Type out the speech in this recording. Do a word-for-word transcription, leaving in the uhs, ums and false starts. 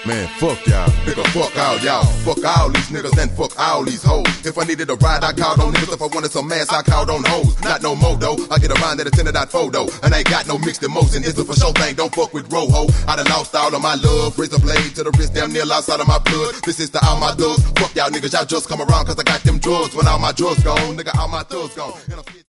Man, fuck y'all. Nigga, fuck all y'all. Fuck all these niggas and fuck all these hoes. If I needed a ride, I called on niggas. If I wanted some ass, I called on hoes. Not no more though. I get around that attended that photo. And I ain't got no mixed emotion. It's a for sure thing. Don't fuck with Roho. I done lost all of my love. Razor blade to the wrist, damn near lost out of my blood. This is to all my thugs. Fuck y'all niggas. Y'all just come around cause I got them drugs. When all my drugs gone, nigga, all my thugs gone.